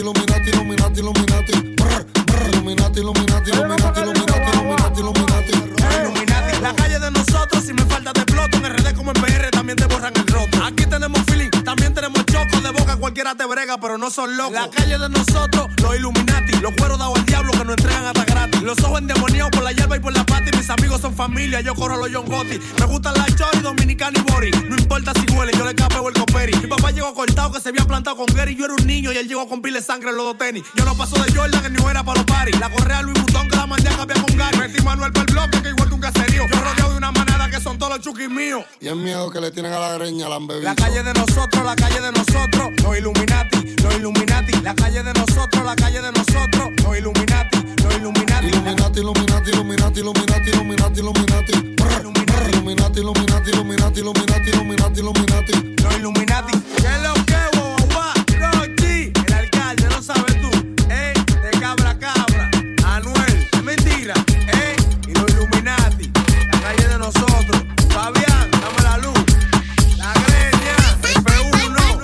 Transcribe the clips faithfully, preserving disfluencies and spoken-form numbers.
Illuminati, Illuminati, Illuminati. Brr, brr, Illuminati, Illuminati, Illuminati, Illuminati, Illuminati, Illuminati. Illuminati, la calle de nosotros, si me falta de ploto, en R D como en P R también te borran el roto. Aquí tenemos feeling, también tenemos choco de boca, cualquiera te brega, pero no son locos. La calle de nosotros, los Illuminati, los cueros dados al diablo que nos entregan hasta gratis. Los ojos endemoniados por la hierba y por la pata, y mis amigos son familia, yo corro a los John Gotti. Me gustan la Chori, Dominicana y Bori. No importa si huele, yo le capeo el coperi. Mi papá llegó cortado que se había plantado con Gary. Yo era un niño y él llegó con pile de sangre en los dos tenis. Yo no paso de Jordan, que ni era para los paris. La correa Louis Vuitton que la mandé a cambiar con Gary. Metí Manuel para el bloque que igual que un caserío. Yo rodeado de una manada que son todos los chuquis míos. Y el miedo que le tienen a la greña la han bebido. La calle de nosotros, la calle de nosotros, los Illuminati, los Illuminati. La calle de nosotros, la calle de nosotros, los Illuminati, los Illuminati. Illuminati, Illuminati, Illuminati, Illuminati, Illuminati, Illuminati. Illuminati, Illuminati, Illuminati, Illuminati, Illuminati, Illuminati, Illuminati. Los Illuminati. ¿Qué es lo que, guau, Rochi? El alcalde, no sabes tú, eh, de cabra a cabra. Anuel, es mentira, eh, y los Illuminati. La calle de nosotros. Fabián, dame la luz. La greña, F uno.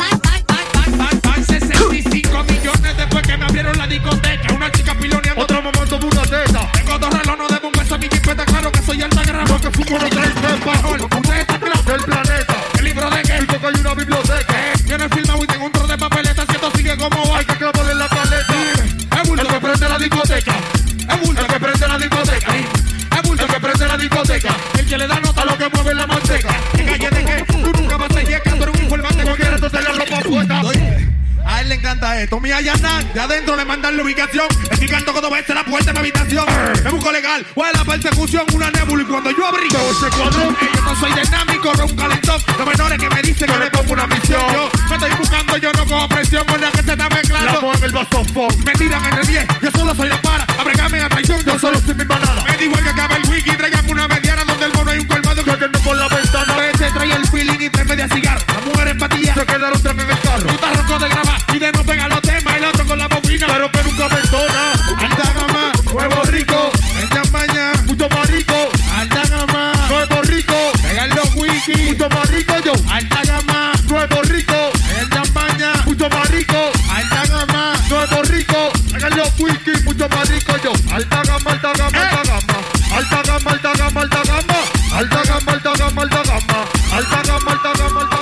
Van sesenta y cinco millones después que me abrieron la discoteca. Una chica piloneando, otro momento de una teta. Tengo dos relojes, no debo un beso a mi jipeta. Claro que soy alta guerra, porque fumo los tres mejor. Usted está claro del planeta. El libro de qué, porque hay una biblioteca. Viene filmado y tengo un trozo de papeleta. Si esto sigue como hay que clavarle en la paleta. Es bulto el que prende la discoteca. Es bulto el que prende la discoteca. Es bulto el que prende la discoteca. El que le da nota a lo que mueve la manteca. ¿Qué calle de qué? Tú nunca vas a llegar, tú eres un informante. Cualquiera entonces la ropa puesta. A él le encanta esto. Mi Ayanan, de adentro le mandan la ubicación. Estoy canto cuando vence la puerta de mi habitación. Me busco legal, fue la persecución, una nébula. Y cuando yo abrí todo ese cuadrón, yo no soy dinámico, no un calentón. Los menores que me dicen que le pongo una misión. Yo me estoy buscando, yo no cojo presión. Con la que se está mezclando. La en el bastón, me tiran entre diez. Yo solo soy la para, abregame a traición. Yo solo soy mi manada. Me digo que acaba el wiki, traigan una mediana donde el mono hay un colmado que no por la ventana. Ese trae el feeling y tres media cigarro. La mujer empatía, se quedaron tres en el carro. Tú estás roto de grabar y de no pegar los temas. El otro con la bobina, pero que nunca me entona. Alta gama, Nuevo Rico, en champaña, mucho más rico. Alta gama, Nuevo Rico, pegan los wiki, mucho más rico yo. Alta gama, Nuevo Rico, en champaña, mucho más rico. Alta gama, Nuevo Rico, pegan los wiki, mucho más rico yo. Alta gama, alta gama, alta gama. Alta gama, alta gama, alta gama. Alta gama, alta gama, alta gama. Alta gama, alta gama, alta gama.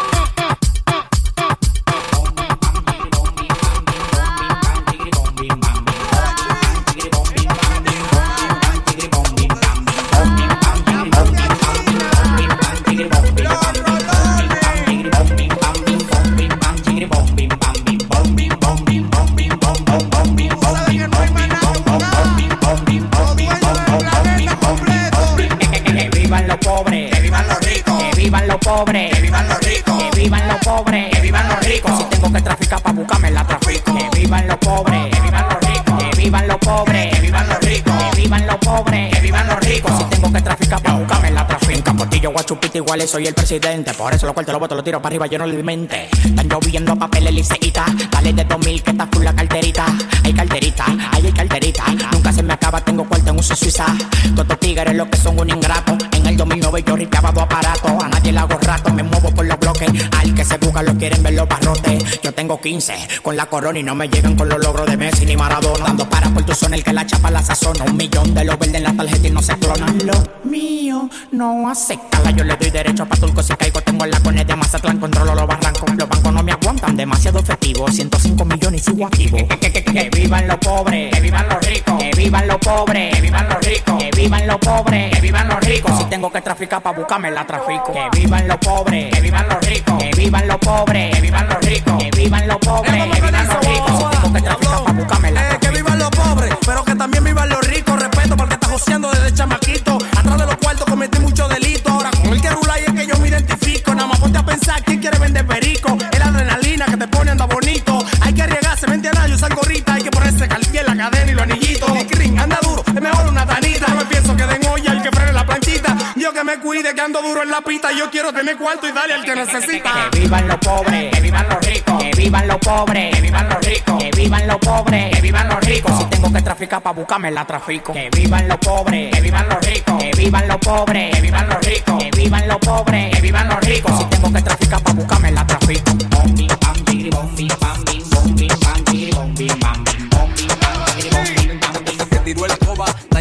Pobres, que vivan los ricos, que vivan los pobres, que vivan los ricos. Si tengo que traficar pa' buscarme la trafico. Que vivan los pobres, que vivan los ricos, que vivan los pobres, que vivan los ricos, que vivan los pobres, que vivan los ricos. Si tengo que traficar pa' buscarme la trafico. En Capotillo, Guachupita, iguales soy el presidente. Por eso lo cuarto lo boto, lo tiro para arriba, yo no le mente. Están lloviendo papeles liceíta. Dale de dos mil que está full la carterita. Hay carterita, hay, hay carterita. Nunca se me acaba, tengo cuarto en uso Suiza. Todos estos tigres lo que son un ingrato. En el dos mil nueve yo ripeaba dos aparatos. A nadie le hago rato, me muevo por los bloques. Al que se busca lo quieren ver los barrotes. Yo tengo quince con la corona y no me llegan con los logros de Messi ni Maradona. Dando para por tu zona el que la chapa la sazona. Un millón de los verdes en la tarjeta y no se clonan. Lo mío no hace cala. Yo le doy derecho pa' turco si caigo. Tengo la cone de Mazatlán, controlo los barrancos. Los bancos no me aguantan, demasiado efectivo. ciento cinco millones y sigo activo. Que, que, que, que, que vivan los pobres, que vivan los ricos. Que vivan los pobres, que vivan los ricos. Que vivan los pobres, que vivan los ricos. Si tengo que traficar pa' buscarme la trafico. Que vivan los pobres, que vivan los ricos. Que vivan los pobres, que vivan los ricos. Que vivan los pobres, que vivan los ricos. Si tengo que traficar pa' buscarme la trafico. Que vivan los pobres, pero que también vivan los ricos. Respeto porque estás joseando desde chamaquito. Atrás de los cuartos cometí muchos delitos. Ahora con el que rula y es que yo me identifico. Nada más ponte a pensar quién quiere vender perico. Es la adrenalina que te pone anda bonito. Hay que arriesgarse, mente a nada, yo salgo ahorita. Hay que ponerse Cartier, la cadena y los anillitos. Mi crin, anda duro, es mejor una tanita. No me pienso que den olla el que frene la planchita. Yo que me cuide, que ando duro en la pista. Yo quiero tener cuarto y darle al que necesita. Que vivan los pobres, que vivan los ricos. Que vivan los pobres, que vivan los ricos. Que vivan los pobres, que vivan los ricos. Si tengo que traficar pa' buscarme la trafico. Que vivan los pobres, que vivan los ricos. Que vivan los pobres, que vivan los ricos. Que vivan los pobres, que vivan los ricos. Si tengo que traficar pa' buscarme la trafico. Bom, bim, bam, bigri, bom, bim, bam, bim, bom, bim, bam, bigri, bom.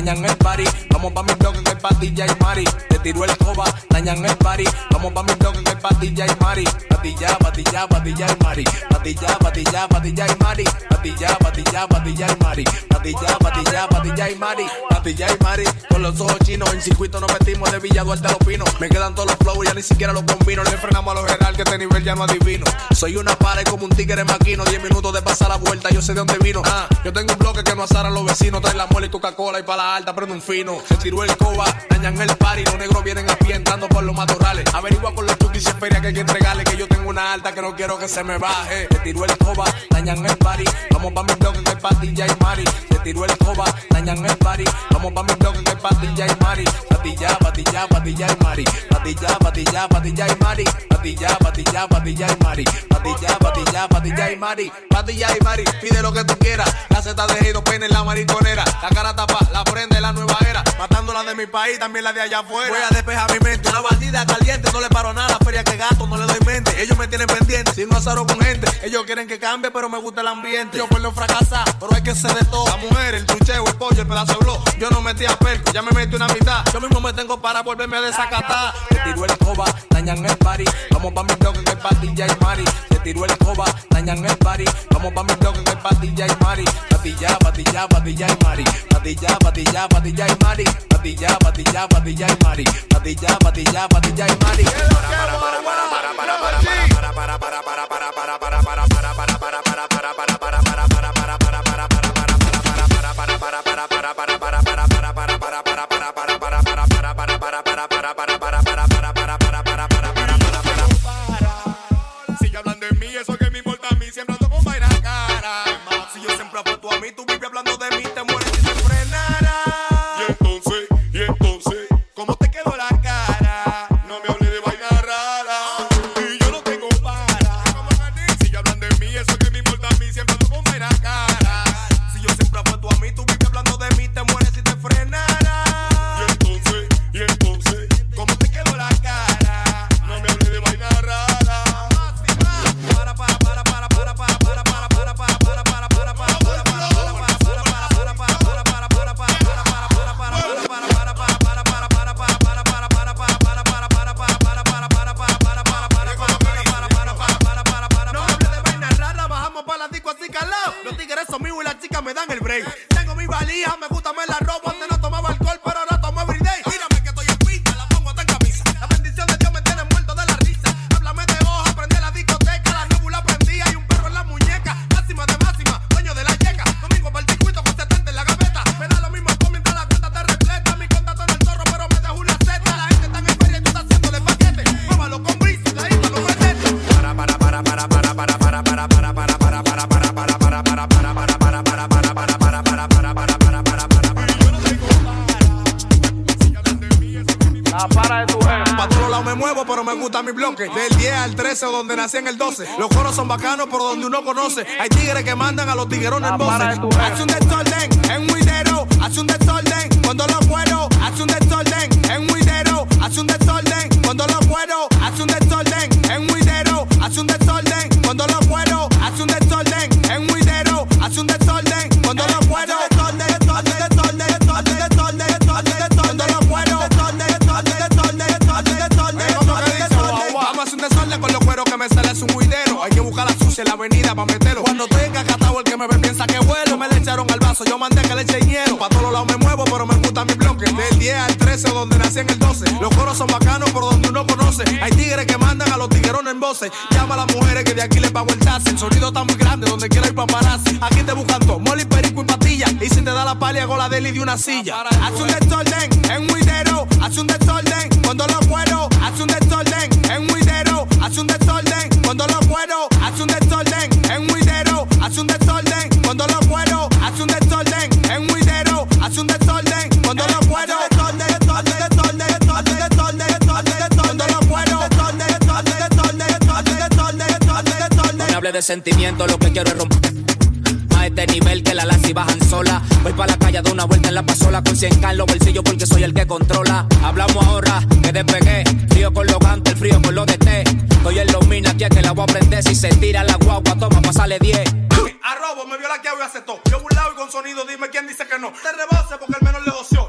dañan el party. Vamos pa' mi bloque que hay patilla y mari. Te tiro el escoba, dañan el party. Vamos pa' mi bloque que hay patilla y mari. Patilla, patilla, patilla y mari. Patilla, patilla, patilla y mari. Patilla, patilla, patilla y mari. Patilla, patilla, patilla y mari. Patilla y mari. Con los ojos chinos en circuito nos metimos de Villa Duarte a Los Pinos. Me quedan todos los flows, ya ni siquiera los combino. Le frenamos a los general que este nivel ya no adivino. Soy una pared como un tigre maquino. Diez minutos de pasar la vuelta, yo sé de dónde vino. Ah, yo tengo un bloque que no azara a los vecinos. Trae la mole y Coca-Cola y pa' la alta prende un fino. Se tiró el coba, dañan el party. Los negros vienen a pie entrando por los matorrales. Averigua con los chukis y feria que hay que entregarle. Que yo tengo una alta que no quiero que se me baje. Se tiró el coba, dañan el party. Vamos pa' mi bloque que hay patilla y mari. Se tiró el coba, dañan el party. Vamos pa' mi bloque que hay patilla y mari. Patilla, patilla, patilla y mari. Patilla, patilla, patilla y mari. Patilla, patilla, patilla y mari. Patilla, patilla, patilla y mari. Patilla y mari, pide lo que tú quieras. La zeta de dos penes en la mariconera. La cara tapa, la prende la nueva era. Matando la de mi país, también la de allá afuera. Voy a despejar mi mente, una bandida caliente. No le paro nada, la feria que gasto, no le doy mente. Ellos me tienen pendiente, si no azaro con gente. Ellos quieren que cambie, pero me gusta el ambiente. Yo por no fracasar, pero hay que ser de todo. La mujer, el trucheo, el pollo, el pedazo de blog. Yo no metí a perco, ya me metí una mitad. Yo mismo me tengo para volverme a desacatar. Se tiró el escoba, dañan el party. Vamos pa' mi bloque que hay patilla y mari. Se tiró el escoba, dañan el party. Vamos pa' mi bloque que hay patilla y mari. Patilla, patilla, patilla y mari. Patilla, patilla, patilla y mari. Patilla, patilla, patilla y mari. Patilla, patilla, patilla y mari. Para, para, para, para, para, para, para, para, para, para, para, para, para, para, para, para, para, para, para, del diez al trece, donde nací en el doce. Los coros son bacanos por donde uno conoce. Hay tigres que mandan a los tiguerones en voces. Hace un desorden en un huidero. Hace un desorden cuando los cueros. Hace un desorden en un huidero. Hace un desorden cuando los cueros. Hace un desorden en un huidero. Hace un desorden cuando los cueros. Hace un desorden en un huidero. Hace un desorden cuando los cueros. Con los cueros que me sale es un huidero. Hay que buscar la sucia en la avenida pa' meterlo. Cuando estoy encacatado, el que me ve piensa que vuelo. Me le echaron al vaso, yo mandé que le eche hielo. Pa' todos lados me muevo, pero me gusta mi bloque. Del diez al trece, donde nací en el doce. Los coros son bacanos por donde uno conoce. Hay tigres que mandan a los tiguerones en voces. Llama a las mujeres que de aquí les pago el taxi. El sonido está muy grande, donde quiera ir paparazzi. Aquí te buscan todo, moli, perico y patilla. Y si te da la pali, hago la deli de una silla. Hace un desorden en un huidero. Hace un desorden cuando los cueros. Hace un desorden en un huidero. Hace un desorden cuando los cueros. Hace un desorden en un huidero. Hace un desorden cuando los cueros. Hace un desorden en un huidero. Hace un desorden cuando los cueros. No me hable de sentimiento, lo que quiero es romper a este nivel que la lanza y bajan sola. Voy pa' la calle de una vuelta en la pasola con cien K en los bolsillos porque soy el que controla. Hablamos ahora que despegué, frío con los gantes, el frío con los de té. Estoy en los minas, aquí es que la voy a prender. Si se tira la guagua, toma, pasale diez. Arrobo, me vio la que voy a hacer todo. Yo burlado y con sonido, dime quién dice que no. Te rebose porque el menor le doció.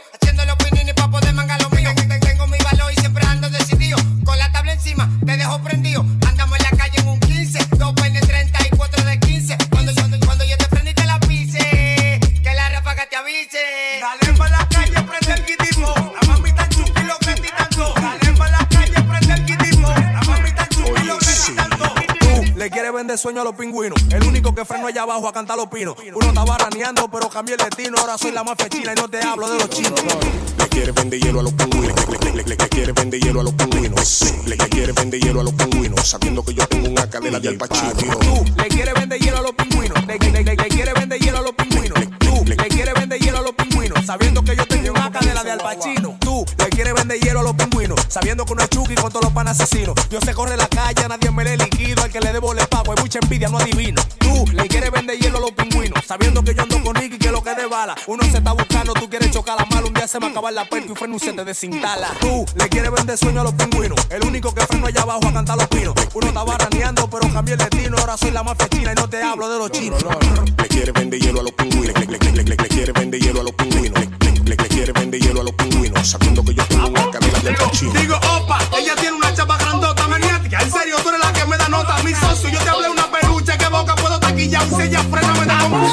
haciendo los pinini pa' poder mangar lo mío. Tengo mi valor y siempre ando decidido. Con la tabla encima, te dejo prendido. Andamos en la calle en un quince, dos peines treinta y cuatro de quince. Cuando yo, cuando yo te prendo y te la pise, que la ráfaga te avise. Dale pa' la calle, prende el quitismo. La mami tan chupi lo que ti tanto. Dale pa' la calle, prende el quitismo. La mami tan chupi lo que ti tanto. Tú le quieres vender sueño a los pingüinos. El único que freno allá abajo a cantar los pinos. Uno estaba raneando, pero cambié el destino. Ahora soy la mafia china y no te hablo de los chinos. Le quiere vender hielo a los pingüinos. Le, le, le, le quiere vender hielo a los pingüinos. Le, le quiere vender hielo a los pingüinos. Sabiendo que yo tengo una cadena de Al Pacino. Tú le quieres vender hielo a los pingüinos. Le, le, le, le quiere vender hielo a los pingüinos. Tú le quieres vender hielo a los pingüinos. Sabiendo que yo tengo una cadena de Al Pacino. Tú le quieres vender hielo a los pingüinos. Sabiendo que uno es Chucky con todos los pan asesinos. Yo sé corre la calle, nadie me le liquido. Al que le debo le pago. Hay mucha envidia, no adivino. Tú le quieres vender hielo a los pingüinos. Sabiendo que yo ando con Nicky, que lo que de bala. Uno se está buscando, tú quieres chocar la mala. Un día se va a acabar la perca y freno se te desinstala. Tú le quieres vender sueño a los pingüinos. El único que freno allá abajo a cantar los pinos. Uno estaba raneando, pero cambié el destino. Ahora soy la mafia china y no te hablo de los chinos. Le quiere vender hielo a los pingüinos. Le, le, le, le, le, le quiere vender hielo a los pingüinos. Le, le, le, le quiere vender hielo a los pingüinos. Sabiendo que yo tengo una cadena de Al Pacino. Digo, opa, ella tiene una chapa grandota, maniática. En serio, tú eres la que me da nota. Mi socio, yo te hablé una peluche. Que boca puedo taquillar. Si ella frena, me da como.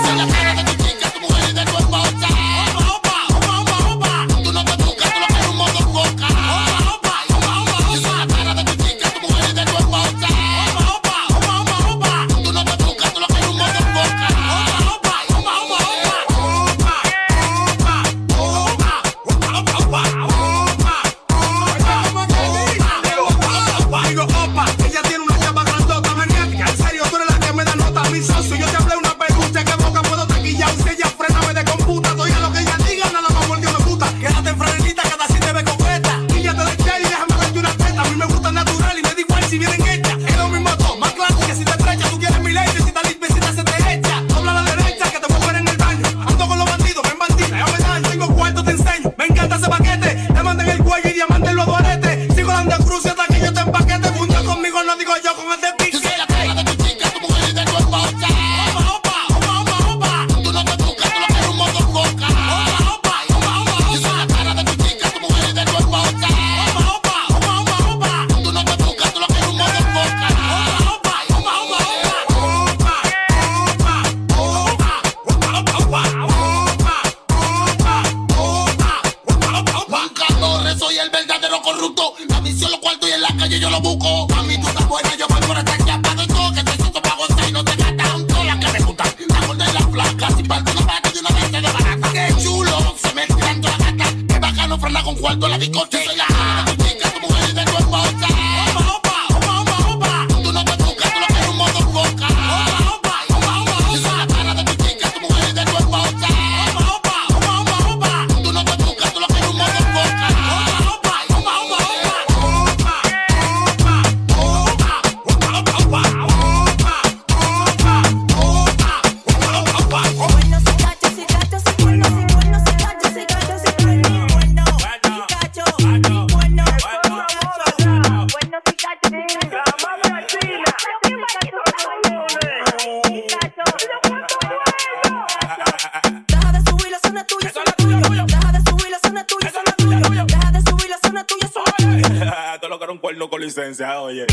Licencia, oye.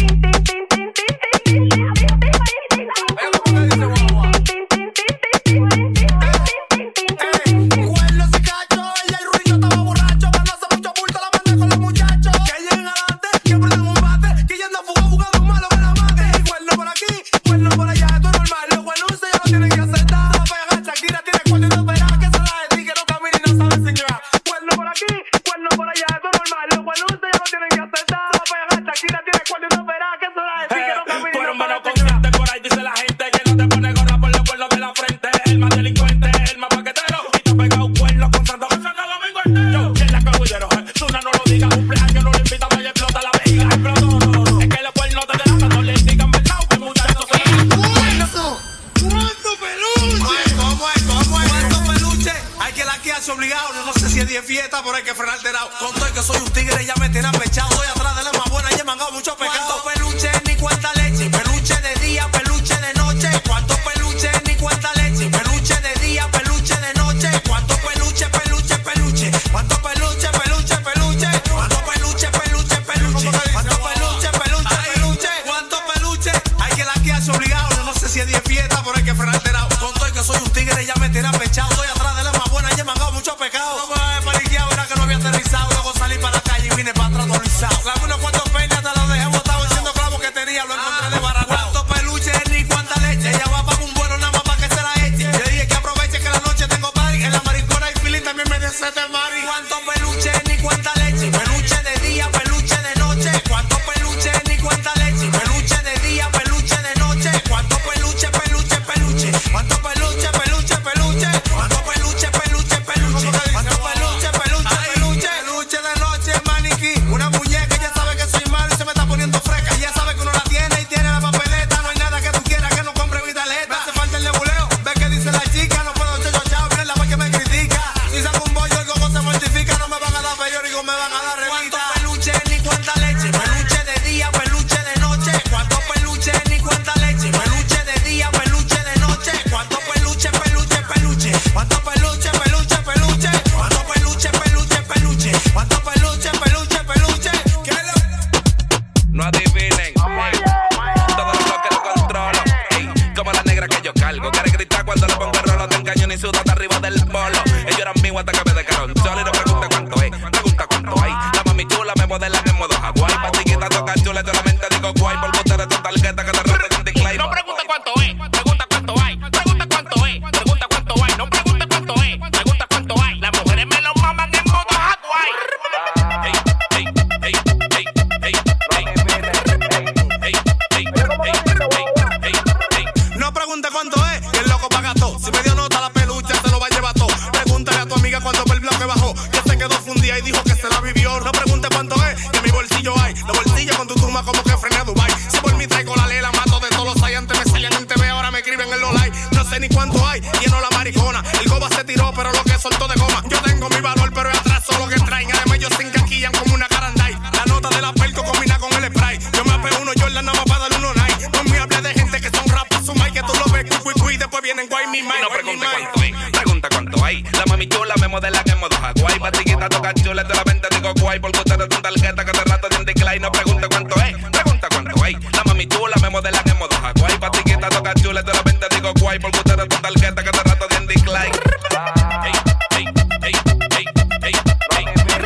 Obligado, yo no sé si es diez fiestas, pero hay que frenar alterado. Con todo y que soy un tigre, ya me tiene apechado. Soy atrás de la más buena y he mangado mucho pecado. ¿Cuántos peluches ni cuenta leche? Peluche de día, peluche de noche. ¿Cuántos peluches ni cuenta leche? Peluche de día, peluche de noche. ¿Cuántos peluches, peluche, peluche? ¿Cuántos fue un día y dijo que se la vivió. No pregunte cuánto es, que en mi bolsillo hay. Los bolsillos con tu turma como que frené a Dubai. Si por mí traigo la ley, la mato de todos los hay. Antes me salían en T V, ahora me escriben en los likes. No sé ni cuánto hay, lleno la maricona. El goba se tiró, pero lo que soltó de goma. Yo tengo mi valor, pero es atrás solo que traen. Además ellos se encaquillan como una caranday. La nota de la Perco combina con el spray. Yo me apego uno Jordan nada más para darle uno night. No me hables de gente que son rapas, su mic, que tú lo ves, cuy, cuy, cuy, después vienen guay, mi mic. No pregunte cuánto hay, pregunta cuánto hay. La mami chula me modelan en modo Hawaii. Patiquita toca chula, te la venta digo guay. Porque ustedes son tarjeta que te rato de un decline. No pregunte cuánto es, pregunta cuánto hay. La mami chula me modelan en modo Hawaii. Patiquita toca chula, te la venta digo guay. Porque ustedes son tarjeta que te rato de un decline. Hey, hey, hey, hey, hey, hey, hey,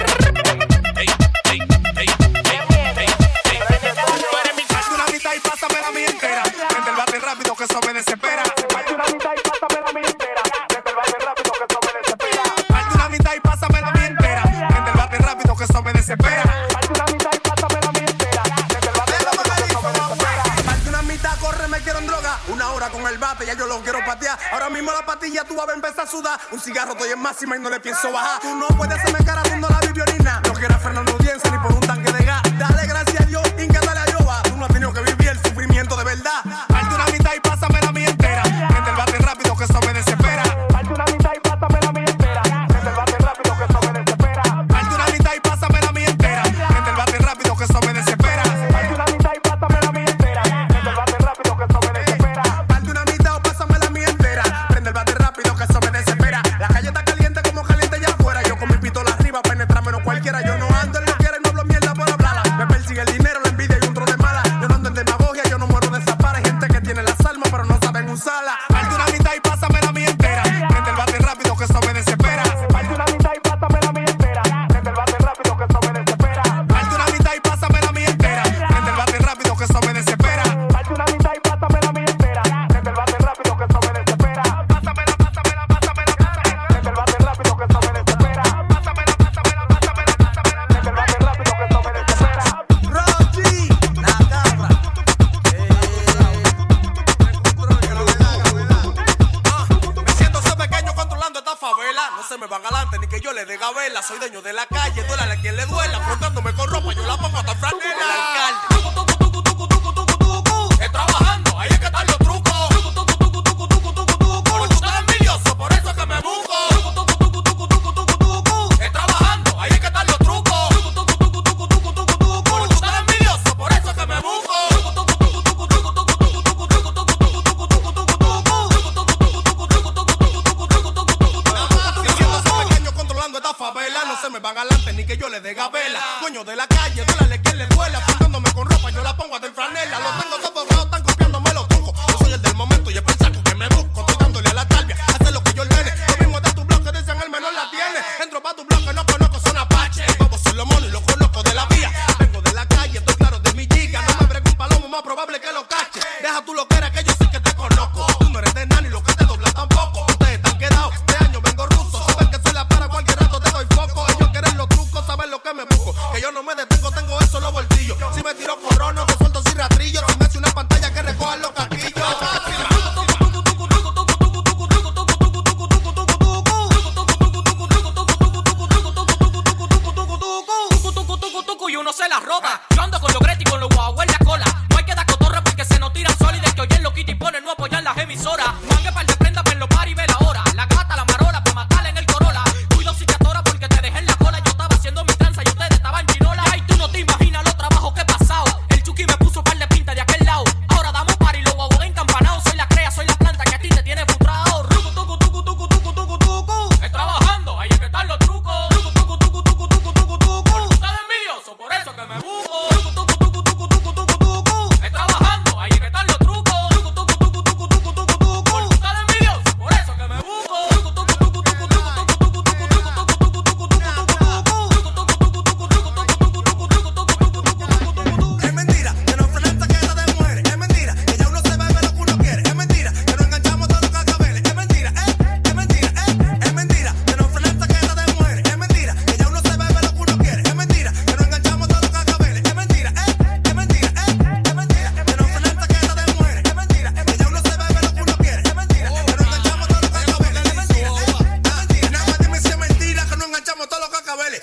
hey, hey, hey, hey, hey. Tú eres mi parte una mitad y pásamela a mí entera. Vente el bate rápido que eso me desespera. Parte una mitad y pásamela a mí entera. Vente el bate rápido que eso me desespera. Parte una mitad y pásamela a mí entera. Vente el bate rápido que eso me desespera. Parte una mitad y pásamela a mí entera. Vente el bate rápido que eso me desespera. Parte una mitad, corre, me quiero en droga. Una hora con el bate, ya yo lo quiero patear. Ahora mismo la patilla tú vas a ver empezar a sudar. Un cigarro estoy en máxima y no le pienso bajar. Tú no puedes hacerme cara haciendo la bibliorina. No quieras Fernando Audiencia ni por un tanque de gas. Dale gracias a Dios, íncatale a Jehová. Tú no has tenido que vivir el sufrimiento de verdad. Parte una mitad y pásamela a mí entera. Vente el bate rápido que eso me desespera. Parte una mitad y pásamela a mí entera. Vente el bate rápido que eso me desespera. Parte una mitad y pásamela a mí entera. Vente el bate rápido que eso me desespera. Parte una mitad y pásamela a mí entera. Vente el bate rápido que eso me desespera. Parte una mitad o pásamela a mí entera. Prende el bate rápido que eso me desespera. La calle está caliente como caliente allá afuera. Yo con mi pistola arriba penetra menos cualquiera. Yo no ando en lo quiera y no hablo mierda por hablarla. Me persigue el dinero, la envidia y un tro de mala. Yo no ando en demagogia, yo no muero de zapar. Hay gente que tiene las armas pero no saben usarla. Parte una mitad y pásamela a mí entera. Prende el bate rápido que eso me desespera. Parte una mitad y pásamela a mí entera. Prende el bate rápido que eso me desespera. Parte una mitad y pásamela a mí entera. Prende el bate rápido que eso me desespera. Parte una mitad y pásamela a mí entera. Prende el bate rápido que eso me desespera. Pásamela, pásamela, pásamela, pásamela. Prende el bate rápido que eso me desespera. Pásamela, pásamela, pásamela, pásamela. Prende el bate rápido que eso me desespera. Rochi, la cabra. Me siento ser pequeño controlando esta favela. No se me van adelante ni que yo le dé gabela. Soy dueño de la calle, duélale a quien le duela. Afrontándome con ropa, yo la pongo hasta franela. El alcalde. Tucu, tucu, tucu, tucu, tucu, tucu, tucu. Es trabajando, ahí es que están los trucos. Tucu, tucu, tucu, tucu, tucu, tucu, tucu. Porque tú estás envidioso, por eso es que me busco. Tucu, tucu, tucu, tucu, tucu, tucu, tucu. Es trabajando, ahí es que están los trucos. Tucu, tucu, tucu, tucu, tucu, tucu, tucu. Porque tú estás envidioso, por eso es que me busco. Tucu, tucu, tucu, tucu, tucu, tucu, tucu, tucu, tucu, tucu, tucu, tucu, tucu, tucu. Siendo ese pequeño controlando esta favela. No se me van adelante ni que yo le dé gabela. Dueño de la calle, duélale quien le duela. Afrontándome con ropa, yo la pongo hasta en franela. Los tengo sofocados, están copiándome los trucos. Yo soy el del momento y es pensar que me busco. Estoy dándole a la talvia, hacer lo que yo ordene. Lo mismo está tu bloque, dicen el menor la tiene. Entro pa' tu bloque, no conozco, son apache. Bobo soy lo mono y lo conozco de la vía. Vengo de la calle, estoy claro de mi giga. No me bregue un palomo, más probable que lo cache. Deja tu loquera que yo sí que te conozco. Tú no eres de nani, lo que te dobla tampoco. Ustedes están quedados, de año vengo ruso. Saben que soy la para cualquier rato te doy foco. Ellos quieren los trucos, saben lo que me busco. Que yo no me detengo, tengo eso en los bolsillos. Si me tiro corrono, que suelto sin rastrillo. Si me hace una pantalla que recoja los casquillos. Y uno se la roba. Yo ando con los Greti, con los Huawei en la cola. No hay que dar cotorra porque se nos tiran sólidas. Que oyen los kitty ponen no apoyan las emisoras. Mangue par de prenda para los par y ve la hora. La gata, la marola, pa' matarla en el Corolla. Cuido si te atora porque te dejé en la cola. Yo estaba haciendo mi tranza y ustedes estaban chinola. Ay, tú no te imaginas los trabajos que he pasado. El Chucky me puso par de pinta de aquel lado. Ahora damos par y los Huawei encampanados. Soy la crea, soy la planta que a ti te tiene frustrado. Rucu, tucu, tucu, tucu, tucu, tucu, tucu. Es trabajando, ahí es que están los trucos. Rucu, tucu, tucu, tucu, tucu, tucu, tucu. Por tú estás envidioso, por eso que me busco.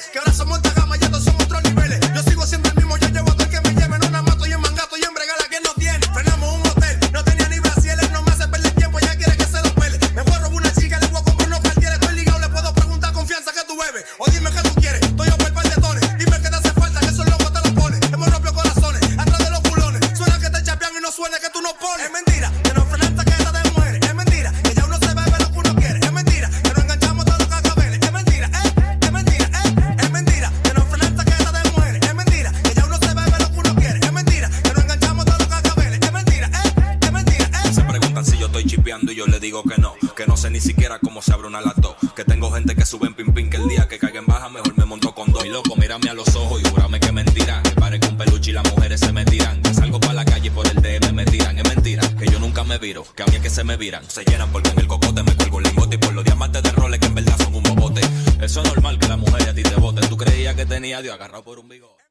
Que ahora somos alta gama y estos son otros niveles. Yo sigo siendo el mismo, yo llevo a todo el que me lleve. No nada más estoy en mangato y en bregala que no tiene. Frenamos un hotel, no tenía ni brasieles. No me hace perder tiempo, ya quiere que se lo pele. Me voy a robar una chica, le voy a comprar unos cartieres. Estoy ligado, le puedo preguntar confianza que tú bebes. O dime qué tú quieres, estoy a por par de tones. Dime qué te hace falta, que esos locos te lo ponen. Hemos rompido corazones, atrás de los culones. Suena que te chapean y no suena que tú no pones. Es mentira, que nos frenan taqueta de mujeres. Es mentira, que ya uno se bebe lo que uno quiere. Es mentira, que nos enganchamos todos los cacabeles. Es mentira, eh, es mentira, eh, es mentira, que nos frenan taqueta de mujeres. Es mentira, que ya uno se bebe lo que uno quiere. Es mentira, que nos enganchamos todos los cacabeles. Es mentira, eh, es mentira, eh. Se preguntan si yo estoy chipeando y yo le digo que no. Que no sé ni siquiera cómo se abre una laptop. Que tengo gente que sube en pin pin, que el día que caiga en baja mejor me monto con dos. Y loco, mírame a los ojos y júrame que mentira. Que pare con peluche y las mujeres se me tiran. Que salgo pa' la calle y por el D M me tiran. Es mentira, que yo nunca me viro. Que a mí es que se me viran. Se llenan porque en el cocote me cuelgo el lingote. Y por los diamantes de Rolex que en verdad son un bobote. Eso es normal que la mujer a ti te bote. Tú creías que tenía a Dios agarrado por un bigote.